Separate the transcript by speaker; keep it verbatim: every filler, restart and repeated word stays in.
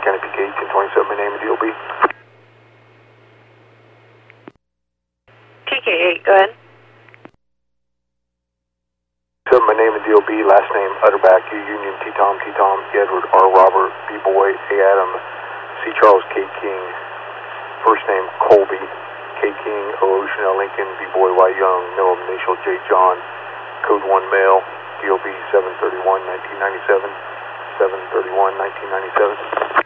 Speaker 1: County P K eighteen twenty-seven, my name and D O B.
Speaker 2: P K eight, go ahead.
Speaker 1: So my name and D O B, last name Utterback, U Union, T Tom, T Tom, E Edward, R Robert, B Boy, A Adam, C Charles, K King, first name Colby, K King, O Ocean, L Lincoln, B Boy, Y Young, middle initial J John, code one male, D O B seven thirty-one, nineteen ninety-seven, seven thirty-one, nineteen ninety-seven.